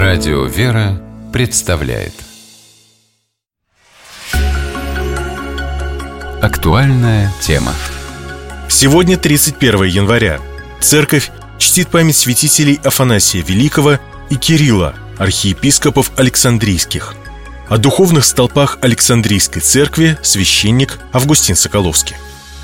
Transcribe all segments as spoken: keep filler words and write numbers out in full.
Радио «Вера» представляет актуальная тема. Сегодня тридцать первое января. Церковь чтит память святителей Афанасия Великого и Кирилла, архиепископов Александрийских. О духовных столпах Александрийской церкви священник Августин Соколовский.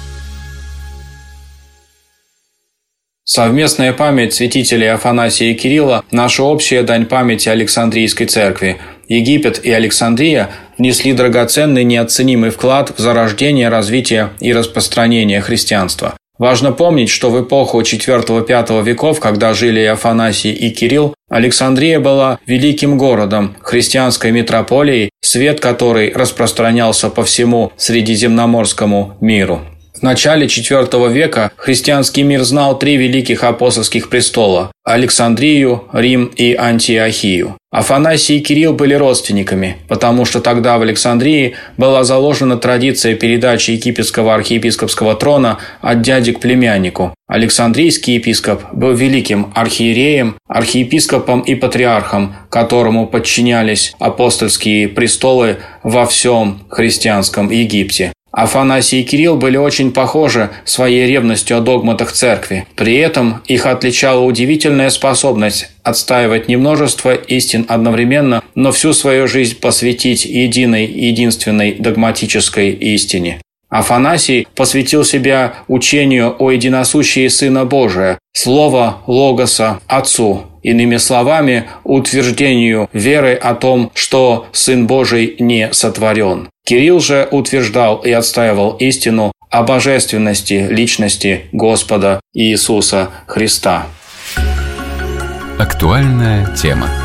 Совместная память святителей Афанасия и Кирилла – наша общая дань памяти Александрийской церкви. Египет и Александрия внесли драгоценный неоценимый вклад в зарождение, развитие и распространение христианства. Важно помнить, что в эпоху четвёртого-пятого веков, когда жили Афанасий и Кирилл, Александрия была великим городом, христианской метрополией, свет которой распространялся по всему Средиземноморскому миру. В начале четвёртого века христианский мир знал три великих апостольских престола – Александрию, Рим и Антиохию. Афанасий и Кирилл были родственниками, потому что тогда в Александрии была заложена традиция передачи египетского архиепископского трона от дяди к племяннику. Александрийский епископ был великим архиереем, архиепископом и патриархом, которому подчинялись апостольские престолы во всем христианском Египте. Афанасий и Кирилл были очень похожи своей ревностью о догматах церкви. При этом их отличала удивительная способность отстаивать не множество истин одновременно, но всю свою жизнь посвятить единой, единственной догматической истине. Афанасий посвятил себя учению о единосущии Сына Божия, Слова Логоса Отцу, иными словами, утверждению веры о том, что Сын Божий не сотворен. Кирилл же утверждал и отстаивал истину о божественности личности Господа Иисуса Христа. Актуальная тема.